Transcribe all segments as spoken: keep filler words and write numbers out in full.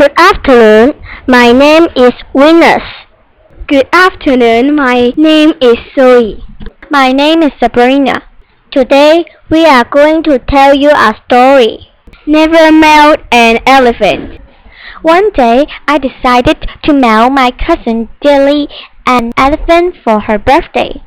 Good afternoon, my name is Venus. Good afternoon, my name is Zoe. My name is Sabrina. Today we are going to tell you a story. Never mount an elephant. One day I decided to mail my cousin Dilly an elephant for her birthday.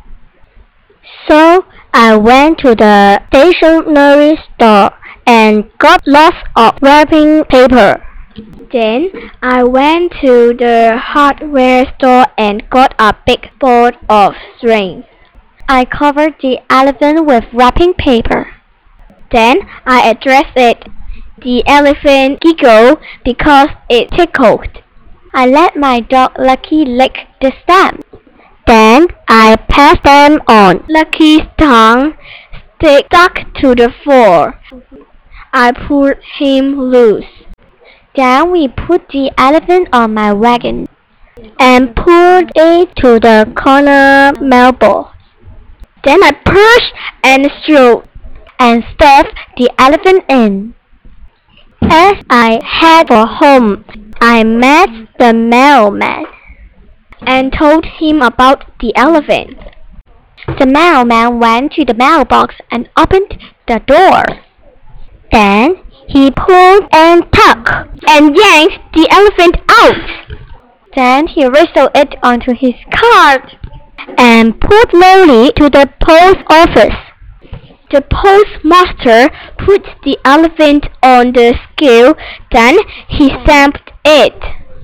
So I went to the stationery store and got lots of wrapping paper. Then I went to the hardware store and got a big ball of string. I covered the elephant with wrapping paper. Then I addressed it. The elephant giggled because it tickled. I let my dog Lucky lick the stamp. Then I passed them on. Lucky's tongue stuck to the floor. I pulled him loose. Then we put the elephant on my wagon and pulled it to the corner mailbox. Then I pushed and shoved and stuffed the elephant in. As I headed for home, I met the mailman and told him about the elephant. The mailman went to the mailbox and opened the door. Then he pulled and tugged and yanked the elephant out. Then he wrestled it onto his cart and pulled slowly to the post office. The postmaster put the elephant on the scale, then he stamped it.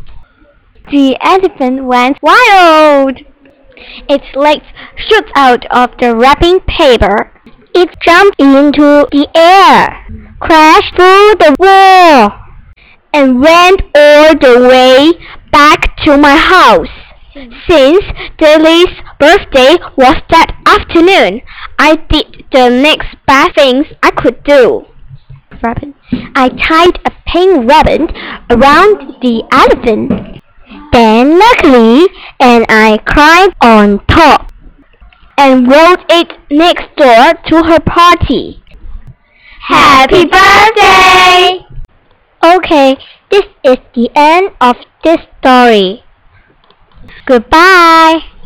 The elephant went wild. Its legs shot out of the wrapping paper. It jumped into the air, crashed through the wall, and went all the way back to my house. Since Dilly's birthday was that afternoon, I did the next best things I could do. Ribbon. I tied a pink ribbon around the elephant. Then luckily, and I climbed on top and rode it next door to her party. Happy birthday! Okay, this is the end of this story. Goodbye.